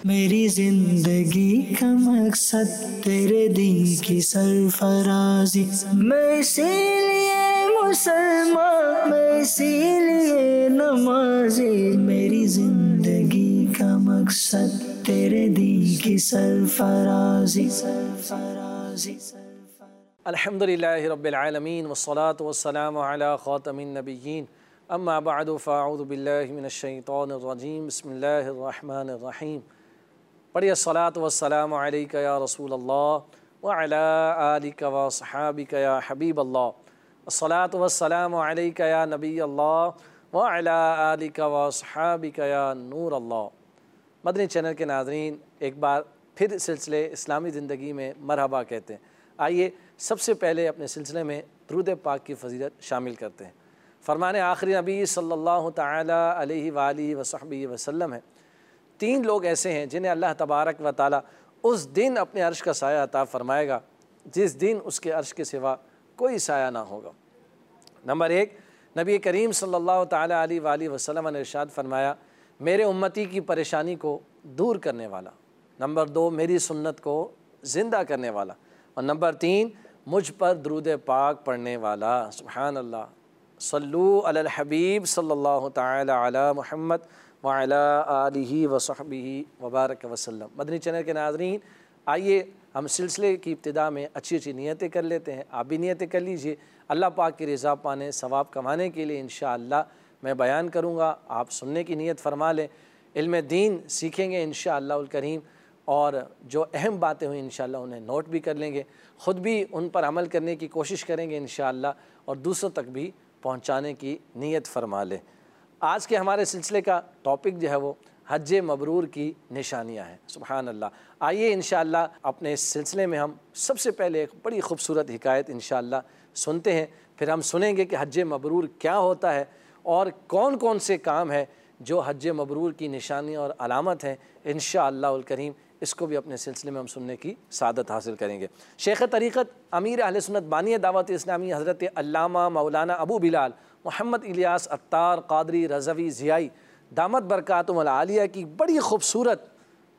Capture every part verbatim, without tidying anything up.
मेरी जिंदगी का मकसद तेरे दीन की सरफराजी, मैं इसीलिए मुसलमान, मैं इसीलिए नमाजी। मेरी जिंदगी का मकसद तेरे दीन की सरफराजी, सरफराजी। अल्हम्दुलिल्लाहि रब्बिल आलमीन वस्सलातु वस्सलामु अला खातमिन नबिय्यीन अम्मा बअदु फ़अऊज़ु बिल्लाहि मिनश शैतानिर रजीम बिस्मिल्लाहिर रहमानिर रहीम। पढ़िए अस्सलातु वस्सलामु अलैका या रसूल अल्लाह व अला आलिका व अस्हाबिका या हबीब अल्लाह, अस्सलातु वस्सलामु अलैका या नबी अल्लाह व अला आलिका व अस्हाबिका या नूर अल्लाह। मदनी चैनल के नाज़रीन, एक बार फिर सिलसिले इस्लामी ज़िंदगी में मरहबा कहते हैं। आइए सबसे पहले अपने सिलसिले में दुरूद पाक की फ़ज़ीलत शामिल करते हैं। फ़रमाने आखिरी नबी सल्लल्लाहु तआला अलैहि वालिहि वसहबिहि वसल्लम है, तीन लोग ऐसे हैं जिन्हें अल्लाह तबारक व तआला उस दिन अपने अर्श का साया अता फ़रमाएगा जिस दिन उसके अर्श के सिवा कोई साया ना होगा। नंबर एक, नबी करीम सल्लल्लाहु तआला अलैहि वालिहि वसल्लम ने इरशाद फरमाया, मेरे उम्मती की परेशानी को दूर करने वाला। नंबर दो, मेरी सुन्नत को ज़िंदा करने वाला। और नंबर तीन, मुझ पर दुरूद पाक पढ़ने वाला। सुभान अल्लाह, सल्लू अलल हबीब सल्लल्लाहु तआला अला मुहम्मद व अला आलिहि व सहबिहि व बारक वसल्लम। मदनी चैनल के नाज़रीन, आइए हम सिलसिले की इब्तिदा में अच्छी अच्छी नियतें कर लेते हैं। आप भी नियतें कर लीजिए। अल्लाह पाक की रज़ा पाने, सवाब कमाने के लिए इंशाअल्लाह मैं बयान करूँगा, आप सुनने की नियत फरमा लें। इल्म दीन सीखेंगे इंशाअल्लाहुल करीम, और जो अहम बातें हुई इंशाअल्लाह उन्हें नोट भी कर लेंगे, ख़ुद भी उन पर अमल करने की कोशिश करेंगे इंशाअल्लाह, और दूसरों तक भी पहुंचाने की नीयत फरमा लें। आज के हमारे सिलसिले का टॉपिक जो है वो हज मबरूर की निशानियां हैं। सुभान अल्लाह। आइए इंशाअल्लाह अपने इस सिलसिले में हम सबसे पहले एक बड़ी खूबसूरत हिकायत इंशाअल्लाह सुनते हैं, फिर हम सुनेंगे कि हज मबरूर क्या होता है और कौन कौन से काम है जो हज मबरूर की निशानी और अलामत हैं। इंशाअल्लाहुल करीम इसको भी अपने सिलसिले में हम सुनने की सादत हासिल करेंगे। शेख तरीक़त अमीर अहले सुन्नत बानी दावत इस्लामी हज़रत अल्लामा मौलाना अबू बिलाल मोहम्मद इलियास अत्तार क़ादरी रज़वी ज़ियाई दामत बरकातुहुल आलिया की बड़ी खूबसूरत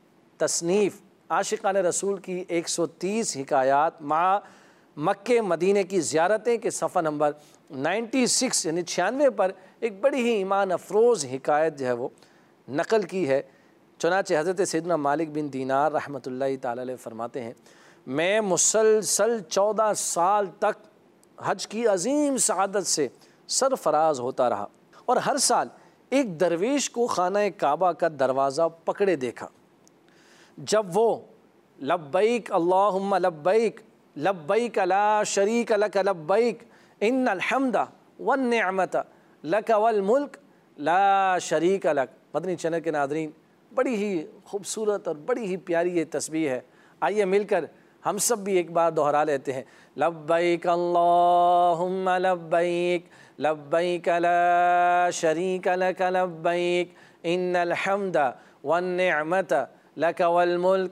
तसनीफ़ आशिक़ाने रसूल की एक सौ तीस हिकायात मा मक्के मदीने की ज़ियारतें के सफ़ा नंबर छियानवे यानी छियानवे पर एक बड़ी ही ईमान अफरोज़ हिकायत जो है वो नकल की है। चुनांचे हज़रत सैयदना मालिक बिन दीनार रहमतुल्लाहि ताला अलैह फरमाते हैं, मैं मुसलसल चौदह साल तक हज की अजीम सआदत से सरफराज होता रहा और हर साल एक दरवेश को खाना काबा का दरवाज़ा पकड़े देखा। जब वो लब्बैक अल्लाहुम्मा लब्बैक लब्बैक ला शरीक लक लब्बैक इन्नल हम्दा वन निअमत लक वल मुल्क ला शरीक लक। मदनी चैनल के नाज़रीन, बड़ी ही खूबसूरत और बड़ी ही प्यारी ये तस्बीह है। आइए मिलकर हम सब भी एक बार दोहरा लेते हैं। लब्बैक अल्लाहुम्मा लब्बैक लब्बैक ला शरीक लक लब्बैक इन्नल हम्दा वन निअमत लक वल मुल्क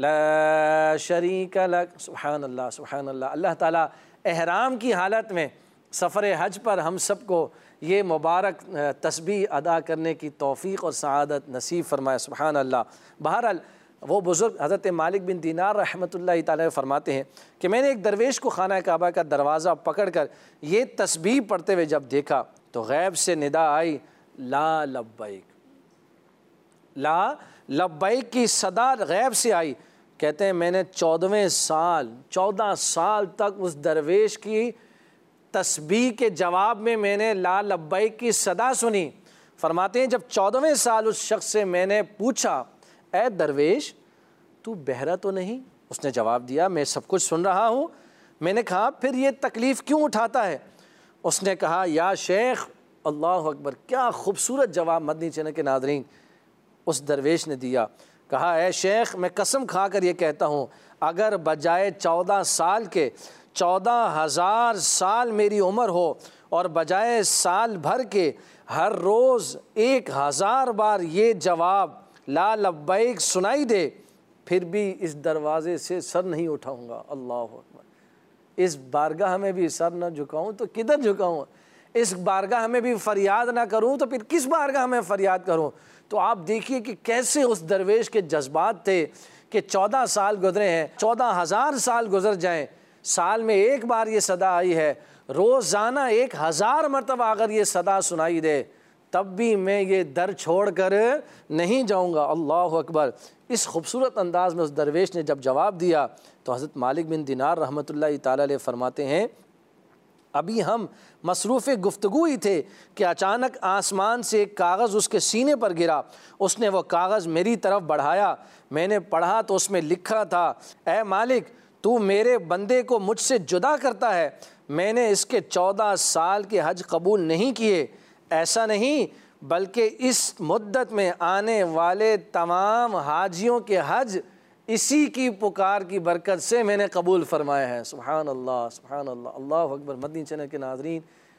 ला शरीक लक। सुभान अल्लाह, सुभान अल्लाह। अल्लाह ताला एहराम की हालत में सफ़र हज पर हम सबको ये मुबारक तस्बीह अदा करने की तौफ़ीक़ और सआदत नसीब फ़रमाए। सुभान अल्लाह। बहरहाल वो बुज़ुर्ग हज़रत मालिक बिन दीनार रहमतुल्लाहि ताला फरमाते हैं कि मैंने एक दरवेश को खाना काबा का दरवाज़ा पकड़ कर ये तस्बीह पढ़ते हुए जब देखा तो गैब से निदा आई, ला लब्बैक, ला लब्बैक की सदा गैब से आई। कहते हैं मैंने चौदहवें साल चौदह साल तक उस दरवेश की तस्बीह के जवाब में मैंने ला लब्बैक की सदा सुनी। फरमाते हैं जब चौदहवें साल उस शख्स से मैंने पूछा, ए दरवेश तू बहरा तो नहीं? उसने जवाब दिया, मैं सब कुछ सुन रहा हूँ। मैंने कहा फिर ये तकलीफ़ क्यों उठाता है? उसने कहा, या शेख, अल्लाह अकबर। क्या खूबसूरत जवाब मदनी चैनल के नाज़रीन उस दरवेश ने दिया। कहा, ए शेख, मैं कसम खा कर ये कहता हूँ, अगर बजाय चौदह साल के चौदह हज़ार साल मेरी उम्र हो और बजाय साल भर के हर रोज़ एक हज़ार बार ये जवाब ला लब्बैक सुनाई दे, फिर भी इस दरवाज़े से सर नहीं उठाऊँगा। अल्लाह अकबर। इस बारगाह में भी सर न झुकाऊँ तो किधर झुकाऊँ? इस बारगाह में भी फ़रियाद ना करूँ तो फिर किस बारगाह में फ़रियाद करूँ? तो आप देखिए कि कैसे उस दरवेश के जज्बात थे कि चौदह साल गुजरे हैं, चौदह हज़ार साल गुजर जाएं, साल में एक बार ये सदा आई है, रोज़ाना एक हज़ार मरतबा अगर ये सदा सुनाई दे तब भी मैं ये दर छोड़ कर नहीं जाऊँगा। अल्लाह अकबर। इस खूबसूरत अंदाज में उस दरवेश ने जब जवाब दिया तो हज़रत मालिक बिन दिनार रहमतुल्लाहि ताला अलैह फरमाते हैं, अभी हम मसरूफ़ गुफ्तगू ही थे कि अचानक आसमान से एक कागज़ उसके सीने पर गिरा। उसने वो कागज़ मेरी तरफ बढ़ाया, मैंने पढ़ा तो उसमें लिखा था, ऐ मालिक तू मेरे बंदे को मुझसे जुदा करता है, मैंने इसके चौदह साल के हज कबूल नहीं किए। ऐसा नहीं बल्कि इस मुद्दत में आने वाले तमाम हाजियों के हज इसी की पुकार की बरकत से मैंने कबूल फरमाए हैं। सुभान अल्लाह, सुभान अल्लाह, अल्लाह अकबर। मदनी चैनल के नाज़रीन,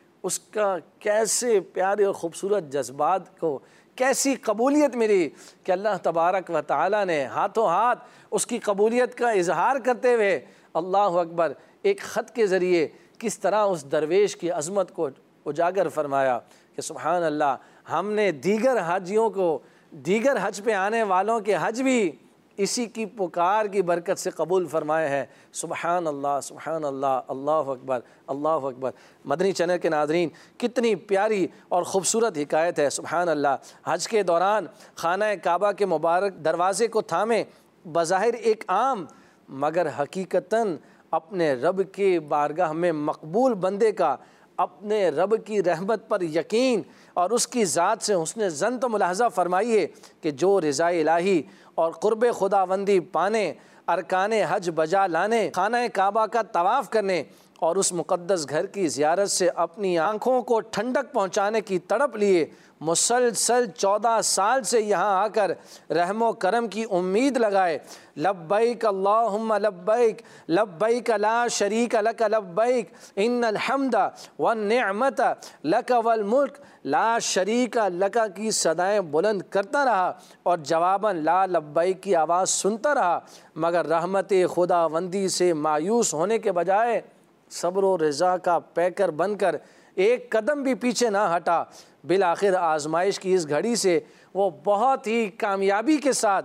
उसका कैसे प्यारे और ख़ूबसूरत जज्बात को कैसी कबूलियत मिली कि अल्लाह तबारक व तआला ने हाथों हाथ उसकी कबूलियत का इजहार करते हुए अल्लाह अकबर एक ख़त के ज़रिए किस तरह उस दरवेश की अज़मत को उजागर फरमाया कि सुभान अल्लाह, हमने दीगर हाजियों को, दीगर हज पे आने वालों के हज भी इसी की पुकार की बरकत से कबूल फरमाए हैं। सुभान अल्लाह, सुभान अल्लाह, अल्लाह अकबर, अल्लाह अकबर। मदनी चैनल के नाज़रीन, कितनी प्यारी और ख़ूबसूरत हिकायत है। सुभान अल्लाह। हज के दौरान खाना काबा के मुबारक दरवाज़े को थामे बज़ाहिर एक आम मगर हकीकतन अपने रब के बारगाह में मकबूल बंदे का अपने रब की रहमत पर यकीन और उसकी ज़ात से हुस्न ज़न तो मुलाहज़ा फ़रमाइए कि जो रज़ा इलाही और क़ुर्ब खुदावंदी पाने, अरकाने हज बजा लाने, खाना काबा का तवाफ़ करने और उस मुक़द्दस घर की ज़ियारत से अपनी आँखों को ठंडक पहुँचाने की तड़प लिए मुसलसल चौदह साल से यहाँ आकर रहमो करम की उम्मीद लगाए। लब्बैक अल्लाहुम्मा लब्बैक, लब्बैक ला शरीक लक लब्बैक, इन्नल हम्द वन निअमत लक वल मुल्क ला शरीक लक की सदाएँ बुलंद करता रहा और जवाबन ला लब्बैक की आवाज़ सुनता रहा, मगर रहमत खुदावंदी से मायूस होने के बजाय सब्र व रज़ा का पैकर बनकर एक कदम भी पीछे ना हटा। बिल आखिर आजमाइश की इस घड़ी से वो बहुत ही कामयाबी के साथ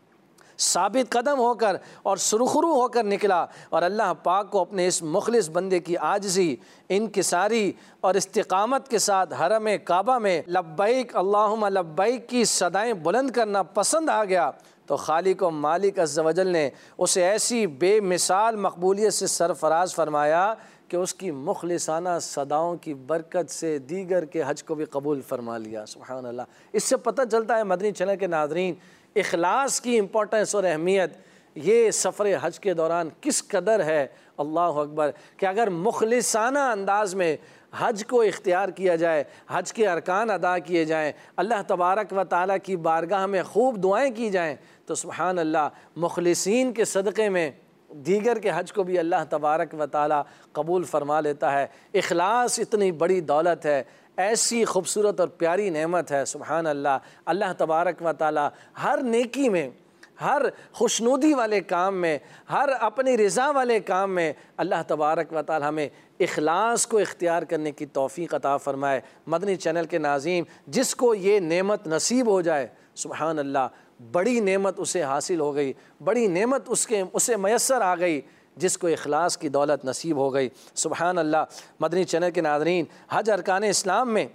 साबित कदम होकर और सुरखरू होकर निकला और अल्लाह पाक को अपने इस मुखलिस बंदे की आजिज़ी, इनकिसारी और इस्तिकामत के साथ हरम काबा में लब्बैक अल्लाहुम्मा लब्बैक की सदाएँ बुलंद करना पसंद आ गया। तो खालिक व मालिक अज़्ज़ व जल ने उसे ऐसी बेमिसाल मकबूलियत से सरफराज फरमाया कि उसकी मुखलिसाना सदाओं की बरकत से दीगर के हज को भी कबूल फरमा लिया। सुभान अल्लाह। इससे पता चलता है मदनी चैनल के नाज़रीन, इखलास की इम्पोर्टेंस और अहमियत ये सफ़र हज के दौरान किस कदर है। अल्लाह अकबर। कि अगर मुखलिसाना अंदाज में हज को इख्तियार किया जाए, हज के अरकान अदा किए जाएँ, अल्लाह तबारक व ताला की बारगाह में खूब दुआएँ की जाएँ, तो सुभान अल्लाह मुखलिसीन के सदक़े में दीगर के हज को भी अल्लाह तबारक व ताला कबूल फ़रमा लेता है। इखलास इतनी बड़ी दौलत है, ऐसी खूबसूरत और प्यारी नेमत है। सुभान अल्लाह। अल्लाह तबारक व ताला हर नेकी में, हर खुशनुदी वाले काम में, हर अपनी रज़ा वाले काम में अल्लाह तबारक व ताला हमें इखलास को इख्तियार करने की तौफ़ीक़ अता फ़रमाए। मदनी चैनल के नाज़रीन, जिसको ये नेमत नसीब हो जाए, सुभान अल्लाह, बड़ी नेमत उसे हासिल हो गई, बड़ी नेमत उसके उसे मैसर आ गई, जिसको इखलास की दौलत नसीब हो गई। सुभान अल्लाह। मदनी चैनल के नाज़रीन, हज अरकान इस्लाम में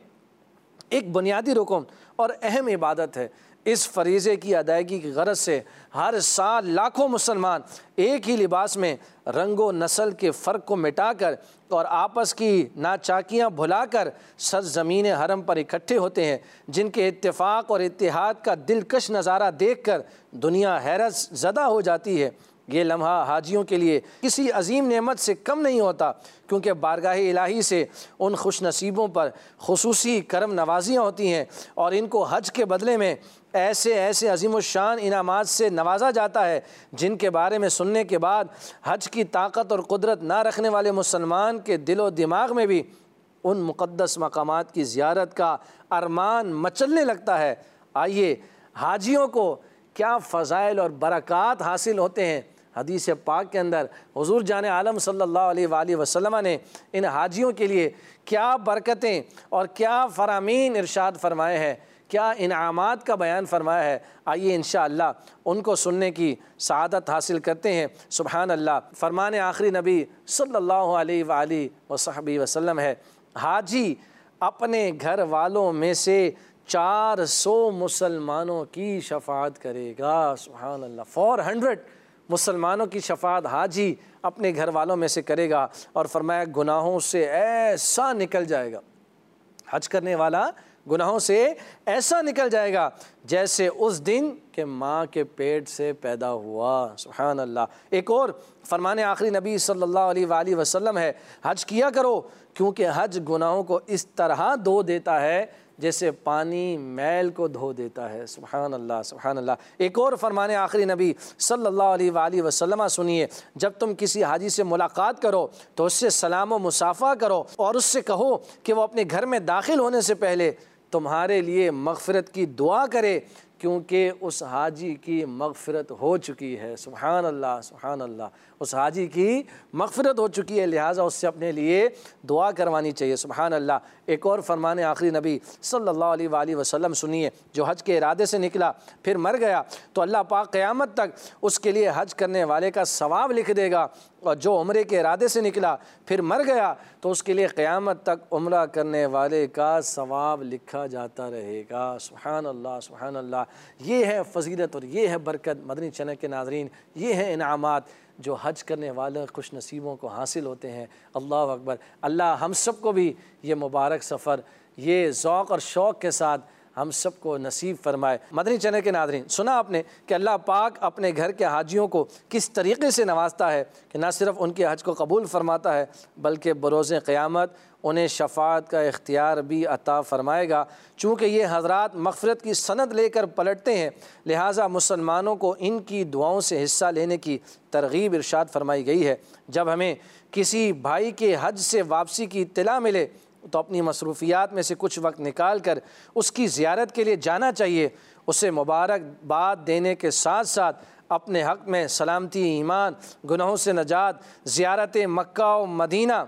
एक बुनियादी रुकन और अहम इबादत है। इस फरीज़े की अदायगी की गरज से हर साल लाखों मुसलमान एक ही लिबास में रंगो नस्ल के फ़र्क को मिटाकर और आपस की नाचाकियाँ भुलाकर सरज़मीन हरम पर इकट्ठे होते हैं, जिनके इत्तेफाक और इत्तेहाद का दिलकश नज़ारा देखकर दुनिया हैरत ज़दा हो जाती है। ये लम्हा हाजियों के लिए किसी अजीम नेमत से कम नहीं होता, क्योंकि बारगाह इलाही से उन खुश नसीबों पर खुसूसी करम नवाजियाँ होती हैं और इनको हज के बदले में ऐसे ऐसे अजीमुशान इनामात से नवाजा जाता है, जिनके बारे में सुनने के बाद हज की ताकत और कुदरत ना रखने वाले मुसलमान के दिलो दिमाग में भी उन मुक़द्दस मकामात की ज़ियारत का अरमान मचलने लगता है। आइए, हाजियों को क्या फ़ज़ाइल और बरक़ात हासिल होते हैं। हदीस पाक के अंदर हुज़ूर जान आलम सल्लल्लाहु अलैहि वसल्लम ने इन हाजियों के लिए क्या बरकतें और क्या फ़रामीन इरशाद फरमाए हैं क्या इनामात का बयान फरमाया है। आइए इंशाअल्लाह उनको सुनने की सआदत हासिल करते हैं। सुभान अल्लाह। फरमान आखिरी नबी सल्लल्लाहु अलैहि वाली वसहबी वसल्लम है, हाजी अपने घर वालों में से चार सौ मुसलमानों की शफाअत करेगा। सुभान अल्लाह। फोर हंड्रेड मुसलमानों की शफाअत हाजी अपने घर वालों में से करेगा। और फरमाया गुनाहों से ऐसा निकल जाएगा, हज करने वाला गुनाहों से ऐसा निकल जाएगा जैसे उस दिन के माँ के पेट से पैदा हुआ। सुभान अल्लाह। एक और फरमान आखिरी नबी सल्लल्लाहु अलैहि वसल्लम है, हज किया करो क्योंकि हज गुनाहों को इस तरह धो देता है जैसे पानी मैल को धो देता है। सुभान अल्लाह, सुभान अल्लाह। एक और फरमान आखिरी नबी सल्लल्लाहु अलैहि वसल्लम सुनिए, जब तुम किसी हाजी से मुलाकात करो तो उससे सलाम व मुसाफ़ा करो और उससे कहो कि वो अपने घर में दाखिल होने से पहले तुम्हारे लिए मग़फ़िरत की दुआ करे क्योंकि उस हाजी की मग़फ़िरत हो चुकी है। सुभान अल्लाह, सुभान अल्लाह। उस हाजी की मग़फ़िरत हो चुकी है, लिहाजा उससे अपने लिए दुआ करवानी चाहिए। सुभान अल्लाह। एक और फरमान आखिरी नबी सल्लल्लाहु अलैहि वसल्लम सुनिए, जो हज के इरादे से निकला फिर मर गया तो अल्लाह पाक क़यामत तक उसके लिए हज करने वाले का सवाब लिख देगा, और जो उम्रे के इरादे से निकला फिर मर गया तो उसके लिए क़यामत तक उम्रा करने वाले का सवाब लिखा जाता रहेगा। सुभान अल्लाह, सुभान अल्लाह। ये है फ़जीलत और ये है बरकत। मदनी चैनल के नाज़रीन, ये है इनामात जो हज करने वाले खुश नसीबों को हासिल होते हैं। अल्लाह अकबर। अल्लाह हम सबको भी ये मुबारक सफ़र ये ज़ौक़ और शौक़ के साथ हम सबको नसीब फरमाए। मदनी चैनल के नाज़रीन, सुना आपने कि अल्लाह पाक अपने घर के हाजियों को किस तरीक़े से नवाजता है कि न सिर्फ़ उनके हज को कबूल फरमाता है बल्कि बरोज़ क़यामत उन्हें शफ़ाअत का इख्तियार भी अता फ़रमाएगा। चूँकि ये हज़रात मग़फ़िरत की सनद लेकर पलटते हैं, लिहाजा मुसलमानों को इनकी दुआओं से हिस्सा लेने की तरग़ीब इरशाद फरमाई गई है। जब हमें किसी भाई के हज से वापसी की इत्तला मिले तो अपनी मसरूफ़ियात में से कुछ वक्त निकाल कर उसकी ज़ियारत के लिए जाना चाहिए। उसे मुबारकबाद देने के साथ साथ अपने हक़ में सलामती, ईमान, गुनाहों से नजात, ज़ियारत मक्का और मदीना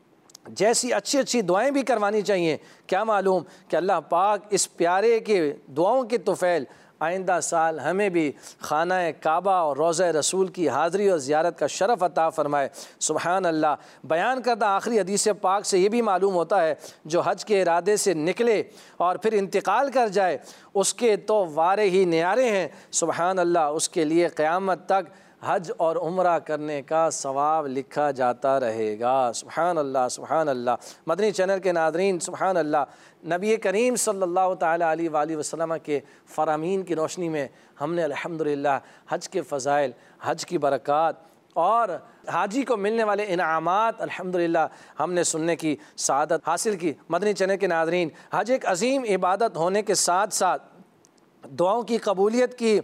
जैसी अच्छी अच्छी दुआएं भी करवानी चाहिए। क्या मालूम कि अल्लाह पाक इस प्यारे के दुआओं के तुफ़ैल आइंदा साल हमें भी खाना काबा और रोज़ा रसूल की हाज़री और ज़ियारत का शरफ़ अता फ़रमाए। सुभान अल्लाह। बयान करदा आखिरी हदीस पाक से ये भी मालूम होता है, जो हज के इरादे से निकले और फिर इंतकाल कर जाए उसके तो वारे ही न्यारे हैं। सुभान अल्लाह। उसके लिए क़यामत तक हज और उम्रा करने का सवाब लिखा जाता रहेगा। सुभान अल्लाह, सुभान अल्लाह। मदनी चैनल के नाज़रीन, सुभान अल्लाह। नबी करीम सल्लल्लाहु ताला अलैहि वसल्लम के फ़रामीन की रोशनी में हमने अल्हम्दुलिल्लाह हज के फ़ज़ाइल, हज की बरक़ात और हाजी को मिलने वाले इनामात अल्हम्दुलिल्लाह हमने सुनने की सआदत हासिल की। मदनी चैनल के नाज़रीन, हज एक अज़ीम इबादत होने के साथ साथ दुआओं की कबूलियत की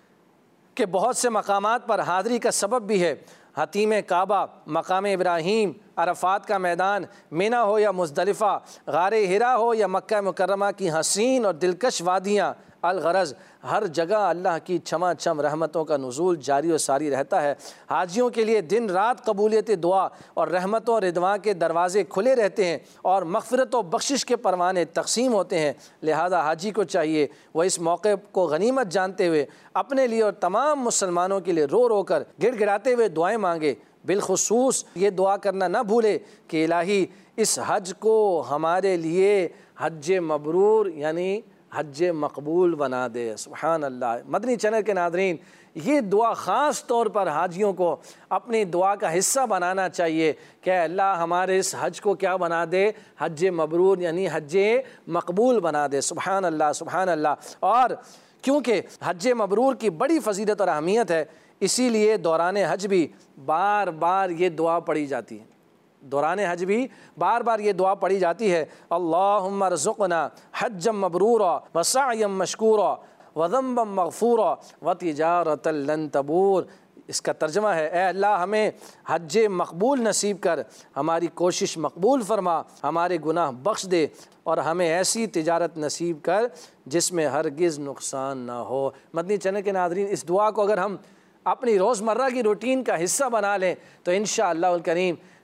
के बहुत से मकामात पर हाज़री का सबब भी है। हतीम काबा, मकाम इब्राहीम, अरफ़ात का मैदान, मिना हो या मुज़दलिफ़ा, गारे हिरा हो या मक्का मुकर्रमा की हसीन और दिलकश वादियाँ, अल-गरज़ हर जगह अल्लाह की छमा छम रहमतों का नुज़ूल जारी और सारी रहता है। हाजियों के लिए दिन रात कबूलियत दुआ और रहमतों और रिदवां के दरवाज़े खुले रहते हैं और मग़फ़िरत और बख्शिश के परवाने तक़सीम होते हैं। लिहाजा हाजी को चाहिए वह इस मौके को गनीमत जानते हुए अपने लिए और तमाम मुसलमानों के लिए रो रो कर गिड़गिड़ाते हुए दुआएँ मांगे। बिलखुसूस ये दुआ करना न भूले कि इलाही इस हज को हमारे लिए हज मबरूर यानी हज मकबूल बना दे। सुभान अल्लाह। मदनी चैनल के नाज़रीन, ये दुआ ख़ास तौर पर हाजियों को अपनी दुआ का हिस्सा बनाना चाहिए कि अल्लाह हमारे इस हज को क्या बना दे, हज मबरूर यानी हज मकबूल बना दे। सुभान अल्लाह, सुभान अल्लाह। और क्योंकि हज मबरूर की बड़ी फ़जीलत और अहमियत है, इसीलिए दौरान हज भी बार बार ये दुआ पढ़ी जाती है। दौरान हज भी बार बार ये दुआ पढ़ी जाती है, अल्लाहुम्मा रज़ुक़ना हज्जम मबरूरा व सअयम मशकूरा व ज़ंबम मग़फ़ूरा व तिजारतन लन तबूर। इसका तर्जमा है, ए अल्लाह हमें हज मकबूल नसीब कर, हमारी कोशिश मकबूल फरमा, हमारे गुनाह बख्श दे और हमें ऐसी तिजारत नसीब कर जिसमें हरगिज़ नुकसान ना हो। मदनी चैनल के नाज़रीन, इस दुआ को अगर हम अपनी रोज़मर्रा की रूटीन का हिस्सा बना लें तो इंशाअल्लाह करीम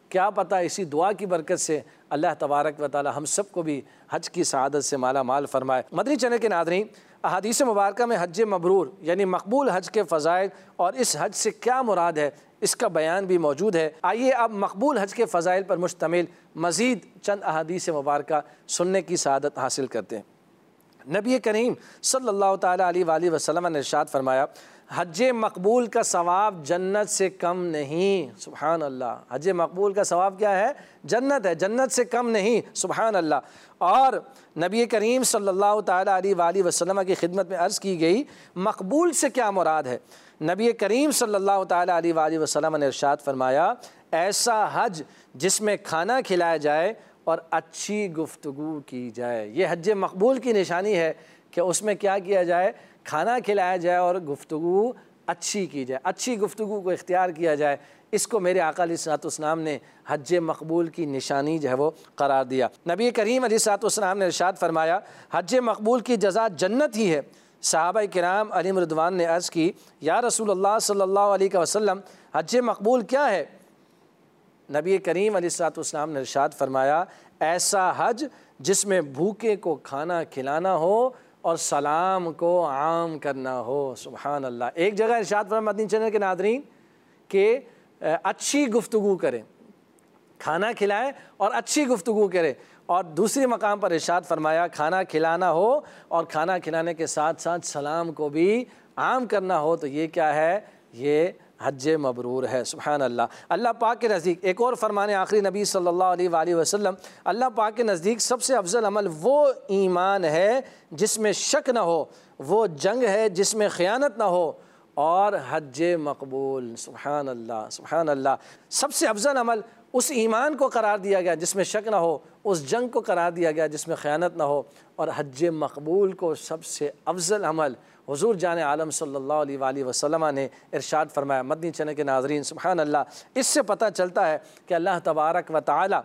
क्या पता इसी दुआ की बरकत से अल्लाह तबारक व तआला हम सबको भी हज की सआदत से माला माल फरमाए। मदनी चैनल के नाज़रीन, अहादीस मुबारक में हज मबरूर यानी मकबूल हज के फ़ज़ाइल और इस हज से क्या मुराद है इसका बयान भी मौजूद है। आइए अब मकबूल हज के फ़ज़ाइल पर मुश्तमिल मज़ीद चंद अहादीस मुबारक सुनने की सआदत हासिल करते हैं। नबी करीम सल्लल्लाहु ताला अलैहि वसल्लम ने इरशाद फरमाया, हज मकबूल का सवाब जन्नत से कम नहीं। सुभान अल्लाह। हज मकबूल का सवाब क्या है? जन्नत है, जन्नत से कम नहीं। सुभान अल्लाह। और नबी करीम सल्लल्लाहु ताला अलैहि वसल्लम की खिदमत में अर्ज़ की गई, मकबूल से क्या मुराद है? नबी करीम सल्लल्लाहु ताला अलैहि वसल्लम ने इरशाद फरमाया, ऐसा हज जिसमें खाना खिलाया जाए और अच्छी गुफ्तगू की जाए। ये हज मकबूल की निशानी है कि उसमें क्या किया जाए? खाना खिलाया जाए और गुफ्तगू अच्छी की जाए, अच्छी गुफ्तगू को इख्तियार किया जाए। इसको मेरे आका अलैहिस्सलाम ने हज मकबूल की निशानी जो है वो करार दिया। नबी करीम अलैहिस्सलाम ने इरशाद फरमाया, हज मकबूल की जज़ा जन्नत ही है। सहाबा किराम अलैहिम रिदवान ने अर्ज़ की, या रसूलल्लाह सल्लल्लाहु अलैहि वसल्लम, हज मकबूल क्या है? नबी करीम अलैहिस्सलाम ने इरशाद फरमाया, ऐसा हज जिसमें भूखे को खाना खिलाना हो और सलाम को आम करना हो। सुभान अल्लाह। एक जगह इरशाद फरमाया मदनी चैनल के नाज़रीन कि अच्छी गुफ्तगू करें, खाना खिलाएं और अच्छी गुफ्तगू करें, और दूसरी मकाम पर इरशाद फरमाया खाना खिलाना हो और खाना खिलाने के साथ साथ सलाम को भी आम करना हो। तो ये क्या है? ये हज मबरूर है। सुभान अल्लाह। अल्लाह पाक के नज़दीक एक और फरमाने आखिरी नबी सल्लल्लाहु अलैहि वसल्लम, अल्लाह पाक के नज़दीक सबसे अफजल अमल वो ईमान है जिसमें शक न हो, वो जंग है जिसमें ख़यानत न हो, और हज मकबूल। सुभान अल्लाह, सुभान अल्लाह। सबसे अफजल अमल उस ईमान को करार दिया गया जिसमें शक न हो, उस जंग को करार दिया गया जिसमें ख़यानत न हो, और हज मकबूल को सबसे अफजल अमल हुज़ूर जान आलम सल्लल्लाहु अलैहि वसल्लम ने इरशाद फरमाया। मदनी चैनल के नाज़रीन, सुभान अल्लाह। इससे पता चलता है कि अल्लाह तबारक व तआला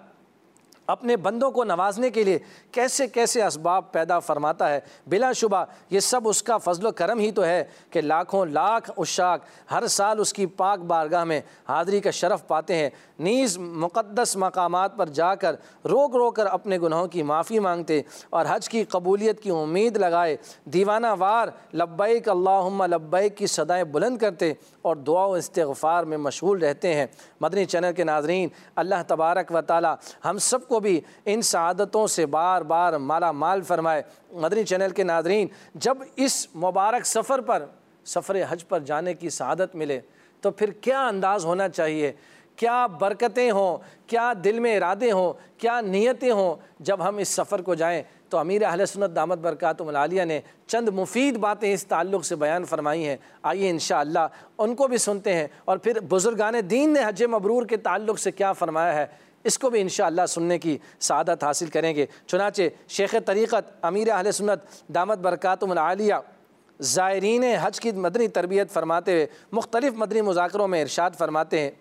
अपने बंदों को नवाजने के लिए कैसे कैसे असबाब पैदा फरमाता है। बिलाशुबा ये सब उसका फजल करम ही तो है कि लाखों लाख उशाक हर साल उसकी पाक बारगाह में हाज़री का शरफ़ पाते हैं, नीज़ मुक़द्दस मकामात पर जाकर रोक रोक कर अपने गुनाहों की माफ़ी मांगते और हज की कबूलियत की उम्मीद लगाए दीवाना वार लब्बैक अल्लाहुम्मा लब्बैक की सदाएँ बुलंद करते और दुआ व इस्तिग़फ़ार में मशगूल रहते हैं। मदनी चैनल के नाज़रीन, अल्लाह तबारक व तआला हम सब को भी इन सआदतों से बार बार माला माल फरमाए। मदनी चैनल के नाज़रीन, जब इस मुबारक सफ़र पर सफ़र हज पर जाने की सआदत मिले तो फिर क्या अंदाज़ होना चाहिए, क्या बरकतें हों, क्या दिल में इरादे हों, क्या नीयतें हों जब हम इस सफ़र को जाएँ। तो अमीर अहले सुन्नत दामत बरकातुहुल आलिया ने चंद मुफीद बातें इस ताल्लुक़ से बयान फरमाई हैं। आइए इंशाअल्लाह उनको भी सुनते हैं, और फिर बुज़ुर्गान दीन ने हज मबरूर के ताल्लुक़ से क्या फ़रमाया है इसको भी इंशाअल्लाह सुनने की सआदत हासिल करेंगे। चुनाचे शेख तरीक़त अमीर अहले सुन्नत दामत बरकातुहुल आलिया ज़ायरीन हज की मदनी तरबियत फरमाते हुए मुख्तलिफ़ मदनी मुज़ाकरों में इरशाद फरमाते हैं,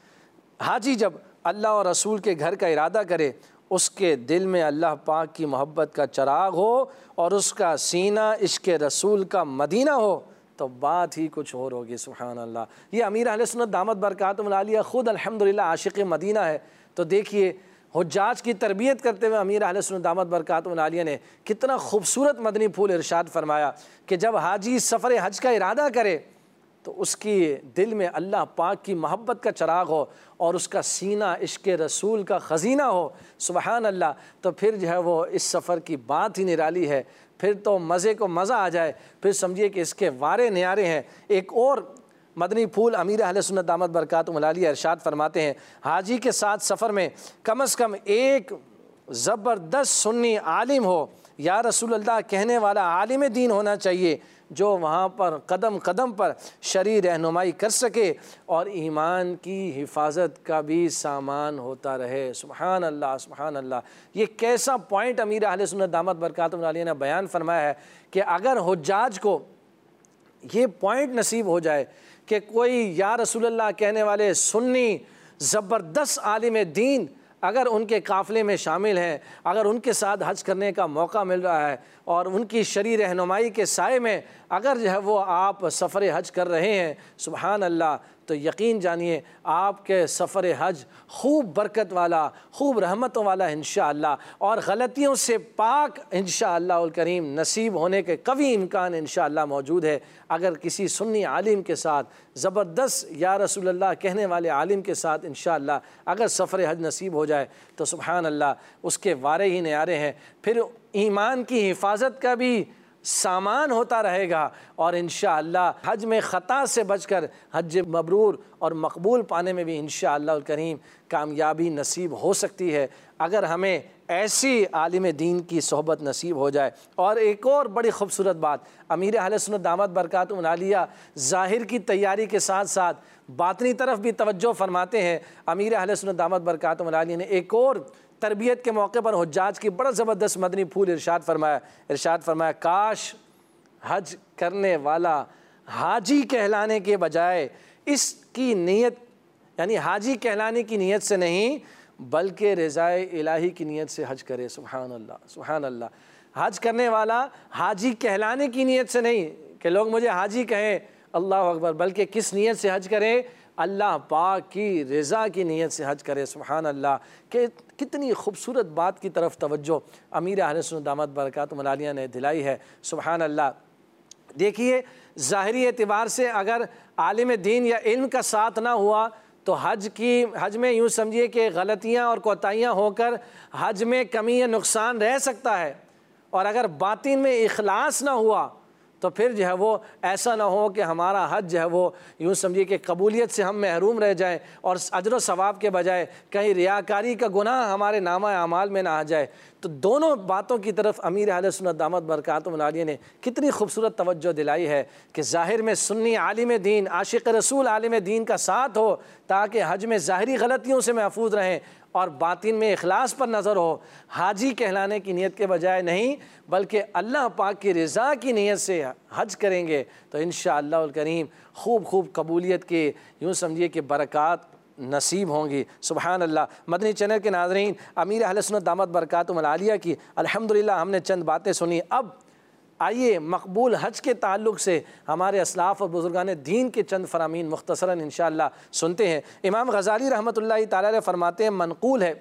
हाजी जब अल्लाह और रसूल के घर का इरादा करे, उसके दिल में अल्लाह पाक की मोहब्बत का चराग हो और उसका सीना इश्क़ रसूल का मदीना हो, तो बात ही कुछ और होगी। सुभान अल्लाह। ये अमीर अहले सुन्नत दामत बरकातुहुल आलिया ख़ुद अल्हम्दुलिल्लाह आशिक़ मदीना है। तो देखिए हुज्जाज की तरबियत करते हुए अमीर अहले सुन्नत दामत बरकातुहुल आलिया ने कितना खूबसूरत मदनी फूल इरशाद फरमाया कि जब हाजी सफ़र हज का इरादा करे तो उसकी दिल में अल्लाह पाक की मोहब्बत का चराग हो और उसका सीना इश्क़ रसूल का ख़ज़ीना हो। सुबहान अल्लाह। तो फिर जो है वो इस सफ़र की बात ही निराली है, फिर तो मज़े को मज़ा आ जाए, फिर समझिए कि इसके वारे न्यारे हैं। एक और मदनी फूल अमीर अहले सुन्नत दामत बरकातुहुल आलिया इरशाद फरमाते हैं, हाजी के साथ सफ़र में कम अज़ कम एक ज़बरदस्त सुन्नी आलिम हो, या रसूल अल्लाह कहने वाला आलिम दीन होना चाहिए, जो वहाँ पर कदम कदम पर शरई रहनुमाई कर सके और ईमान की हिफाजत का भी सामान होता रहे। सुबहान अल्लाह, सुबहान अल्लाह। ये कैसा पॉइंट अमीर अहले सुन्नत दामत बरकातुहुल आलिया ने बयान फरमाया है कि अगर हुज्जाज को ये पॉइंट नसीब हो जाए कि कोई या रसूल अल्लाह कहने वाले सुन्नी ज़बरदस्त आलिम दीन अगर उनके काफ़िले में शामिल हैं, अगर उनके साथ हज करने का मौका मिल रहा है और उनकी शरीर रहनुमाई के साए में अगर जो है वो आप सफ़र हज कर रहे हैं, सुबहान अल्लाह, तो यकीन जानिए आपके सफ़र हज खूब बरकत वाला, खूब रहमतों वाला इंशाअल्लाह, और ग़लतियों से पाक इंशाअल्लाह करीम नसीब होने के कवी इम्कान इंशाअल्लाह मौजूद है। अगर किसी सुन्नी आलिम के साथ, ज़बरदस्त या रसूलल्लाह कहने वाले आलिम के साथ इंशाअल्लाह अगर सफ़र हज नसीब हो जाए तो सुबहान अल्लाह उसके वारे ही न्यारे हैं। फिर ईमान की हिफाजत का भी सामान होता रहेगा और इंशाअल्लाह हज में ख़ता से बचकर हज मबरूर और मकबूल पाने में भी इंशाअल्लाह करीम कामयाबी नसीब हो सकती है अगर हमें ऐसी आलिम दीन की सोहबत नसीब हो जाए। और एक और बड़ी खूबसूरत बात, अमीर अहले सुन्नत दामत बरकातुहुम आलिया ज़ाहिर की तैयारी के साथ साथ बातनी तरफ भी तवज्जो फरमाते हैं। अमीर अहले सुन्नत दामत बरकातुहुम आलिया ने एक और तरबियत के मौके पर हुज्जाज की बड़ा ज़बरदस्त मदनी फूल इरशाद फरमाया इरशाद फरमाया काश हज करने वाला हाजी कहलाने के बजाय इसकी नीयत, यानी हाजी कहलाने की नीयत से नहीं बल्कि रज़ाए इलाही की नीयत से हज करे। सुभान अल्लाह, सुभान अल्लाह। हज करने वाला हाजी कहलाने की नीयत से नहीं कि लोग मुझे हाजी कहें, अल्लाह अकबर, बल्कि किस नीयत से हज करें? अल्लाह पाक की रज़ा की नीयत से हज करे। सुभान अल्लाह। कि कितनी खूबसूरत बात की तरफ तवज्जो अमीर अहले सुन्नत दामत बरकातुहुम आलिया ने दिलाई है। सुभान अल्लाह। देखिए, ज़ाहिरी एतबार से अगर आलिम दीन या इल्म का साथ ना हुआ तो हज की हज में यूँ समझिए कि गलतियाँ और कोताहियाँ होकर हज में कमी या नुकसान रह सकता है, और अगर बातिन में इखलास ना हुआ तो फिर जो है वो ऐसा ना हो कि हमारा हज जो है वो यूँ समझिए कि कबूलियत से हम महरूम रह जाएं और अजर व सवाब के बजाय कहीं रियाकारी का गुनाह हमारे नामा अमाल में ना आ जाए। तो दोनों बातों की तरफ अमीर अहले सुन्नत दामत बरकातुहुम आलिया ने कितनी खूबसूरत तवज्जो दिलाई है कि ज़ाहिर में सुन्नी आलिम दीन, आशिक़ रसूल आलिम दीन का साथ हो ताकि हज में ज़ाहिरी गलतियों से महफूज रहें और बातिन में इखलास पर नज़र हो। हाजी कहलाने की नीयत के बजाय नहीं बल्कि अल्लाह पाक की रज़ा की नीयत से हज करेंगे तो इंशाअल्लाह करीम खूब खूब कबूलियत के यूँ समझिए कि बरक़ात नसीब होंगी। सुबहान अल्लाह। मदनी चैनल के नाज़रीन, अमीर अहले सुन्नत दामत बरकातुहुम आलिया की अल्हम्दुलिल्लाह हमने चंद बातें सुनी। अब आइए मकबूल हज के ताल्लुक़ से हमारे असलाफ़ और बुज़ुर्गान दीन के चंद फ़रामीन मुख्तसरन इंशाअल्लाह सुनते हैं। इमाम ग़ज़ाली रहमतुल्लाहि तआला अलैह फरमाते हैं, मनक़ूल है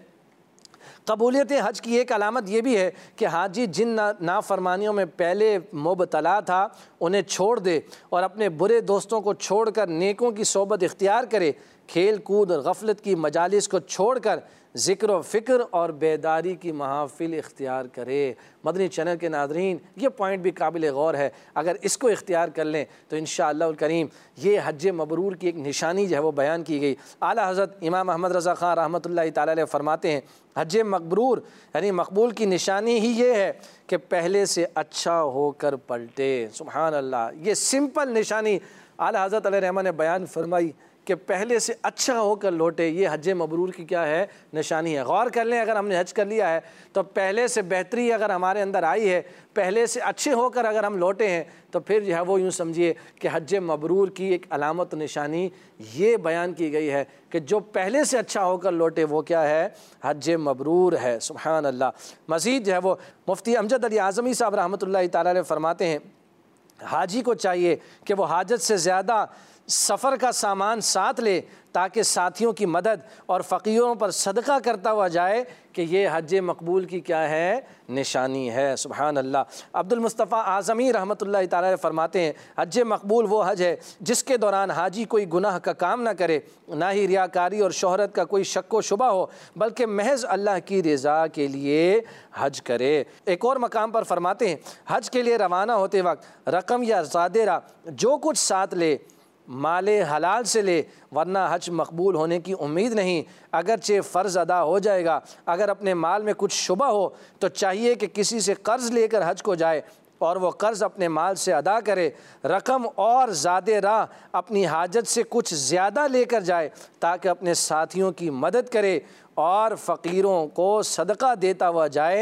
कबूलियत हज की एक अलामत यह भी है कि हाजी जिन ना नाफरमानियों में पहले मुबतला था उन्हें छोड़ दे और अपने बुरे दोस्तों को छोड़कर नेकों की सोबत इख्तियार करे, खेल कूद और गफलत की मजालिस को छोड़कर ज़िक्र व फ़िक्र और बेदारी की महाफिल इख्तियार करे। मदनी चैनल के नाज़रीन, ये पॉइंट भी काबिल गौर है। अगर इसको इख्तियार कर लें तो इंशाअल्लाह करीम ये हज मबरूर की एक निशानी जो है वो बयान की गई। आला हज़रत इमाम अहमद रज़ा ख़ान रहमतुल्लाहि तआला अलैह फरमाते हैं, हज मबरूर यानी मकबूल की निशानी ही ये है कि पहले से अच्छा होकर पलटे। सुभान अल्लाह। ये सिंपल निशानी आला हज़रत अलैहि रहमत ने बयान फरमाई कि पहले से अच्छा होकर लौटे। ये हज मबरूर की क्या है? निशानी है। गौर कर लें, अगर हमने हज कर लिया है तो पहले से बेहतरी अगर हमारे अंदर आई है, पहले से अच्छे होकर अगर हम लौटे हैं तो फिर जो है वो यूँ समझिए कि हज मबरूर की एक अलामत निशानी ये बयान की गई है कि जो पहले से अच्छा होकर लौटे वो क्या है? हज मबरूर है। सुभान अल्लाह। मज़ीद जो है वो मुफ्ती अमजद अली आज़मी साहब रहमतुल्लाहि तआला अलैह फरमाते हैं, हाजी को चाहिए कि वो हाजत से ज़्यादा सफ़र का सामान साथ ले ताकि साथियों की मदद और फ़कीरों पर सदका करता हुआ जाए कि ये हज मकबूल की क्या है? निशानी है। सुभान अल्लाह। अब्दुल मुस्तफ़ा आज़मी रहमतुल्लाहि तआला अलैह फरमाते हैं, हज मकबूल वो हज है जिसके दौरान हाजी कोई गुनाह का काम ना करे, ना ही रियाकारी और शोहरत का कोई शक व शुबा हो, बल्कि महज़ अल्लाह की रज़ा के लिए हज करे। एक और मकाम पर फरमाते हैं, हज के लिए रवाना होते वक्त रकम या ज़ादेरा जो कुछ साथ ले माले हलाल से ले, वरना हज मकबूल होने की उम्मीद नहीं। अगरचे फ़र्ज़ अदा हो जाएगा, अगर अपने माल में कुछ शुबा हो तो चाहिए कि किसी से कर्ज़ लेकर हज को जाए और वह कर्ज़ अपने माल से अदा करे। रकम और ज़ादे राह अपनी हाजत से कुछ ज़्यादा लेकर जाए ताकि अपने साथियों की मदद करे और फ़कीरों को सदका देता हुआ जाए।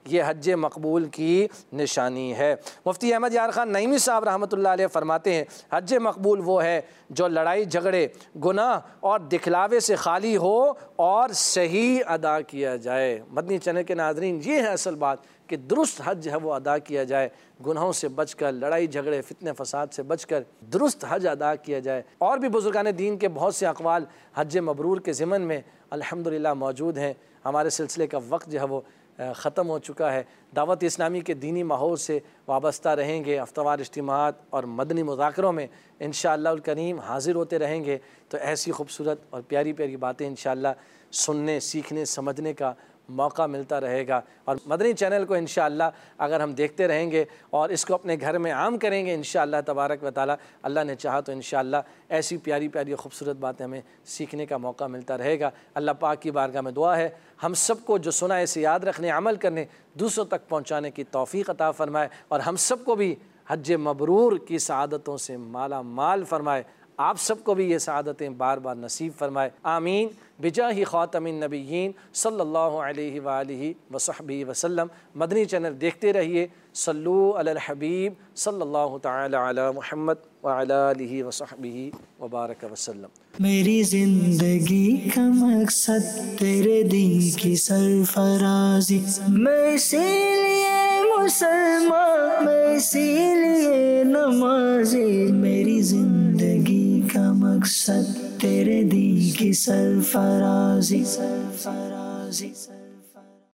ये हज मकबूल की निशानी है। मुफ्ती अहमद यार ख़ान नईमी साहब रहमतुल्लाह अलैह फरमाते हैं, हज मकबूल वो है जो लड़ाई झगड़े, गुनाह और दिखलावे से खाली हो और सही अदा किया जाए। मदनी चैनल के नाज़रीन, ये है असल बात कि दुरुस्त हज है वो अदा किया जाए, गुनाहों से बचकर, लड़ाई झगड़े फितने फसाद से बचकर दुरुस्त हज अदा किया जाए। और भी बुजुर्गान दीन के बहुत से अक़वाल हज मबरूर के ज़िमन में अल्हम्दुलिल्लाह मौजूद हैं। हमारे सिलसिले का वक्त जो है वो ख़त्म हो चुका है। दावत इस्लामी के दीनी माहौल से वाबस्ता रहेंगे, हफ्तावार इज्तिमाआत और मदनी मुज़ाकरों में इंशाअल्लाह करीम हाज़िर होते रहेंगे। तो ऐसी खूबसूरत और प्यारी प्यारी बातें इंशाअल्लाह सुनने, सीखने, समझने का मौका मिलता रहेगा। और मदनी चैनल को इंशाअल्लाह अगर हम देखते रहेंगे और इसको अपने घर में आम करेंगे इंशाअल्लाह तबारक व तआला, अल्लाह ने चाहा तो इंशाअल्लाह ऐसी प्यारी प्यारी खूबसूरत बातें हमें सीखने का मौका मिलता रहेगा। अल्लाह पाक की बारगाह में दुआ है हम सबको जो सुना है इसे याद रखने, अमल करने, दूसरों तक पहुँचाने की तौफ़ीक़ अता फ़रमाए और हम सबको भी हज मबरूर की सआदतों से माला माल फ़रमाए। आप सबको भी ये सआदतें बार बार नसीब फ़रमाए। आमीन बिजाही ख़ातमिन नबिय्यीन सल्लल्लाहु अलैहि व आलिहि व सहबिहि वसल्लम। मदनी चैनल देखते रहिए। सल्लू अलल हबीब सल्लल्लाहु तआला अला मुहम्मद व अला आलिहि व सहबिहि व बारक वसल्लम। मेरी ज़िंदगी का मकसद तेरे दीन की सरफराजी, मैं इसीलिए मुसलमान, मैं इसीलिए नमाज़ी। मेरी ज़िंदगी का मकसद तेरे दीन की सरफराजी, सरफराजी।